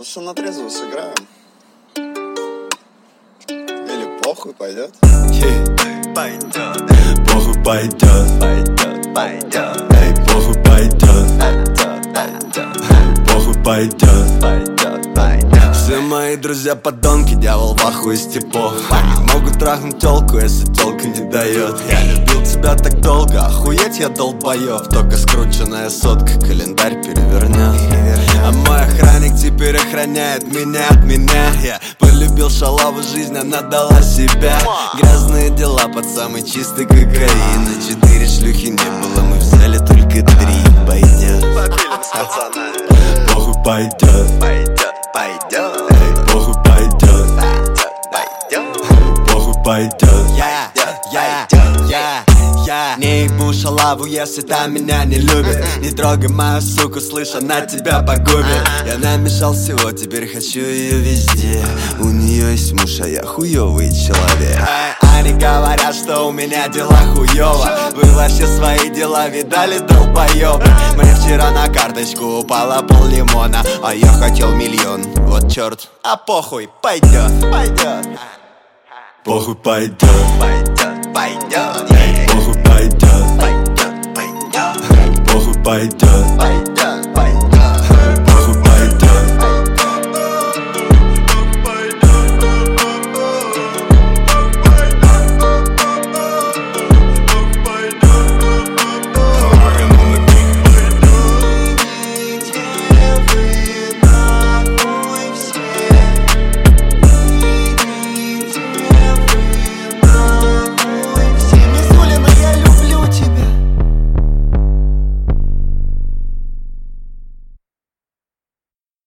Ну что, на трезвую сыграем? Или похуй пойдет? Пойдет. Похуй пойдет. Пойдет. Эй, похуй пойдет. Похуй пойдет. Все мои друзья подонки, дьявол в ахуе с типов. Они могут трахнуть телку, если телка не дает. Я любил тебя так долго, охуеть я долбоёб. Только скрученная сотка календарь перевернет. А мой охранник теперь охраняет меня от меня. Я полюбил шалаву, жизнь она дала себя. Грязные дела под самый чистый кокаин. И 4 шлюхи не было, мы взяли только 3. Пойдет. Похуй пойдет. Пойдет. Похуй пойдет. Похуй пойдет. Я не ебу шалаву, если та меня не любит. Не трогай мою суку, слышь, она тебя погубит. Я намешал всего, теперь хочу ее везде. У нее есть муж, а я хуёвый человек. Они говорят, что у меня дела хуёво. Вы вообще свои дела видали, долбоёбы? Мне вчера на карточку упало пол-лимона, а я хотел миллион, вот чёрт. А похуй, пойдет. Похуй пойдет. Пойдет. Похуй пойдет. Похуй пойдет.